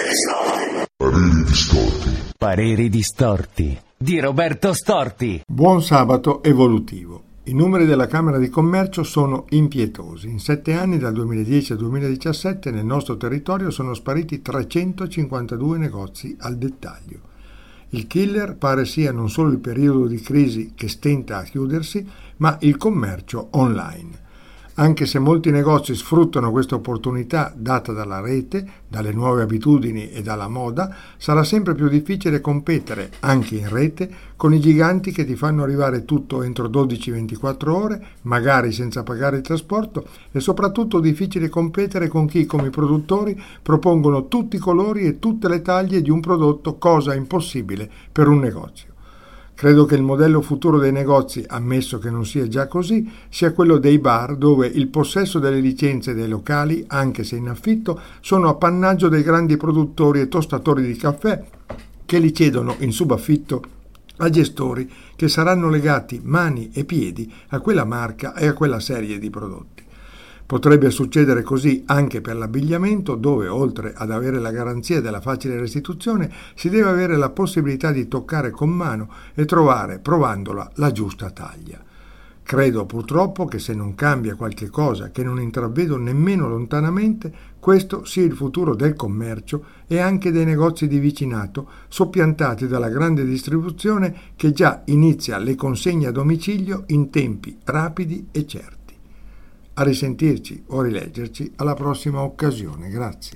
Pareri distorti. Pareri distorti di Roberto Storti. Buon sabato evolutivo. I numeri della Camera di Commercio sono impietosi. In 7 anni, dal 2010 al 2017, nel nostro territorio sono spariti 352 negozi al dettaglio. Il killer pare sia non solo il periodo di crisi che stenta a chiudersi, ma il commercio online. Anche se molti negozi sfruttano questa opportunità data dalla rete, dalle nuove abitudini e dalla moda, sarà sempre più difficile competere, anche in rete, con i giganti che ti fanno arrivare tutto entro 12-24 ore, magari senza pagare il trasporto, e soprattutto difficile competere con chi, come i produttori, propongono tutti i colori e tutte le taglie di un prodotto, cosa impossibile per un negozio. Credo che il modello futuro dei negozi, ammesso che non sia già così, sia quello dei bar, dove il possesso delle licenze dei locali, anche se in affitto, sono appannaggio dei grandi produttori e tostatori di caffè che li cedono in subaffitto a gestori che saranno legati mani e piedi a quella marca e a quella serie di prodotti. Potrebbe succedere così anche per l'abbigliamento, dove oltre ad avere la garanzia della facile restituzione si deve avere la possibilità di toccare con mano e trovare, provandola, la giusta taglia. Credo purtroppo che se non cambia qualche cosa che non intravedo nemmeno lontanamente, questo sia il futuro del commercio e anche dei negozi di vicinato, soppiantati dalla grande distribuzione che già inizia le consegne a domicilio in tempi rapidi e certi. A risentirci o rileggerci alla prossima occasione. Grazie.